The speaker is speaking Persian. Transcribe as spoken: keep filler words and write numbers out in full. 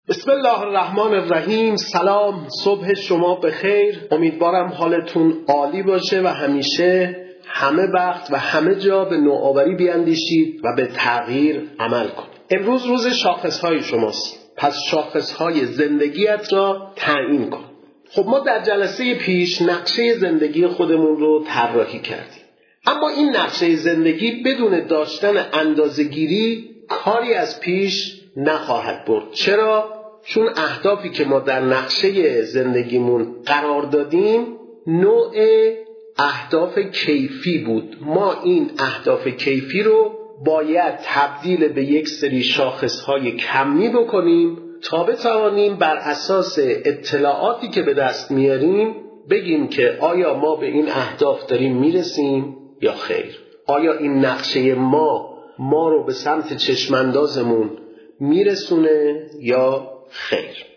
بسم الله الرحمن الرحیم. سلام، صبح شما بخیر. امیدوارم حالتون عالی باشه و همیشه همه وقت و همه جا به نوآوری بیاندیشید و به تغییر عمل کنید. امروز روز شاخصهای شماست، پس شاخصهای زندگیت را تعیین کن. خب ما در جلسه پیش نقشه زندگی خودمون رو طراحی کردیم، اما این نقشه زندگی بدون داشتن اندازه‌گیری کاری از پیش نخواهد برد. چرا؟ چون اهدافی که ما در نقشه زندگیمون قرار دادیم نوع اهداف کیفی بود. ما این اهداف کیفی رو باید تبدیل به یک سری شاخصهای کمی بکنیم تا بتوانیم بر اساس اطلاعاتی که به دست میاریم بگیم که آیا ما به این اهداف داریم میرسیم یا خیر. آیا این نقشه ما ما رو به سمت چشماندازمون میرسونه یا خیر.